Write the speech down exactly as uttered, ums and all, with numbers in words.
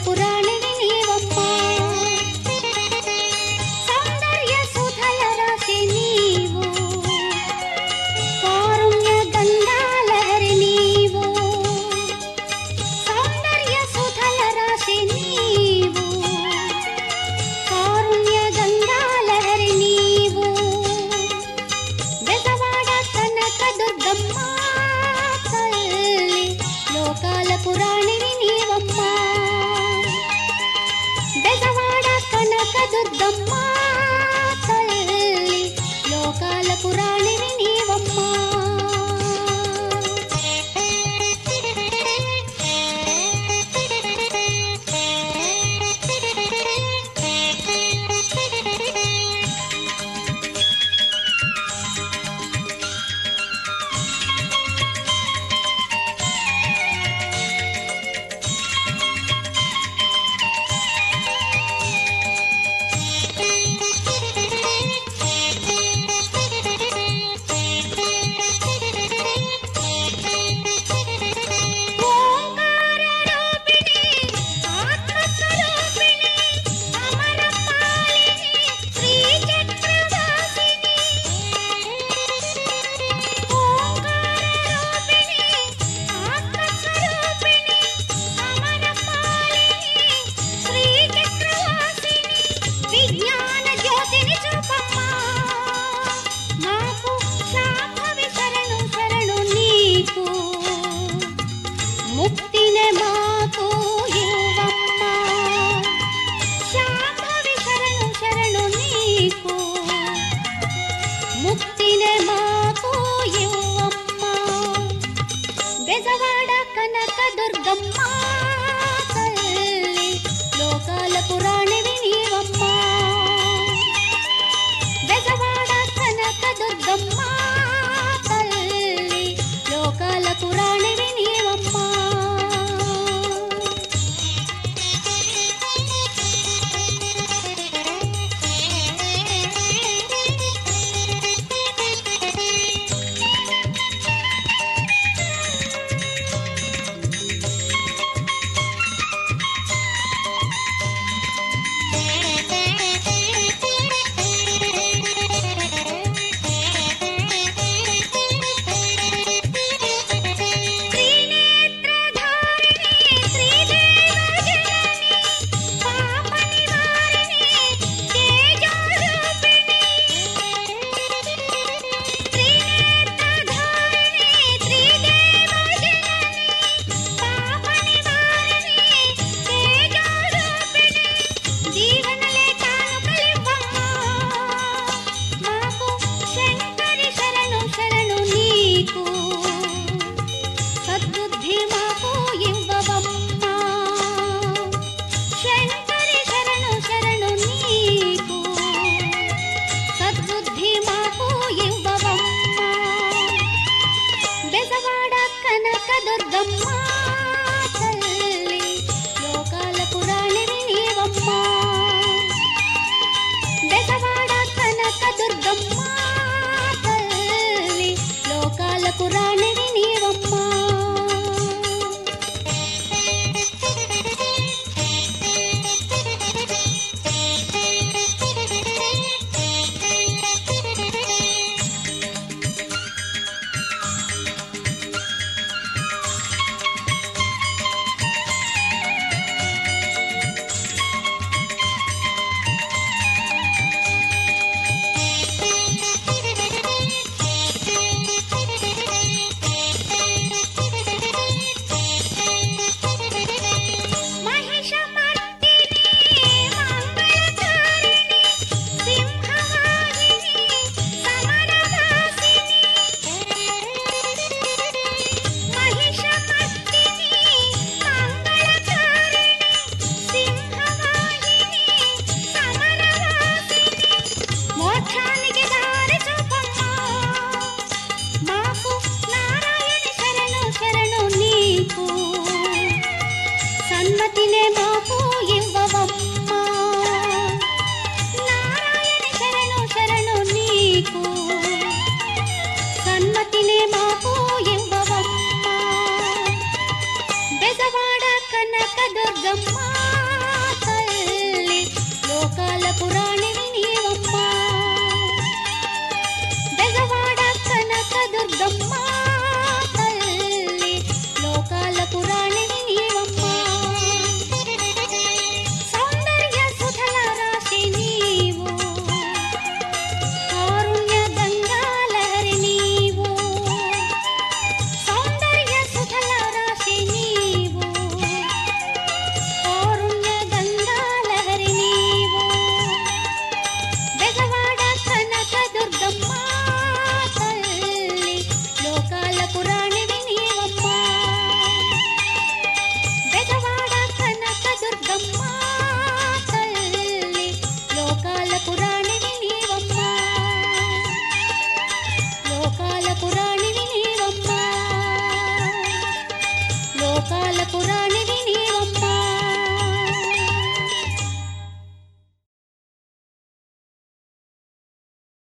పురాణివి నీవమ్మా సౌందర్య సుధల రాశి నీవు కారుణ్య గంగాలహరి నీవు సౌందర్య సుధల రాశి నీవు కారుణ్య గంగాలహరి నీవు బెజవాడ కనక దుర్గమ్మ తల్లి లోకాల పురాణివి నీవమ్మా బెజవాడ కనక దుర్గమ్మ తల్లి లోకాల పురాణివి నీవమ్మా ముక్తినే మాకు ఇవ్వమ్మా శాంభవి శరణు శరణు నీకు ముక్తినే మాకు ఇవ్వమ్మా బెజవాడ కనక దుర్గమ్మ తల్లి లోకాల పురాణివి నీవమ్మా బెజవాడ కనక దుర్గమ్మ తల్లి లోకాల పురాణివి నీవమ్మా సద్బుద్ధి మాకు ఇవ్వవమ్మా శంకరి శరణు శరణు నీకు సద్బుద్ధి మాకు ఇవ్వవమ్మా బెజవాడ కనక దుర్గమ్మ తల్లి లోకాల పురాణివి నీవమ్మా బెజవాడ కనక దుర్గమ్మ తల్లి లోకాల పురాణివి నీవమ్మా కనక దుర్గమ్మ లోకాలకు రాణి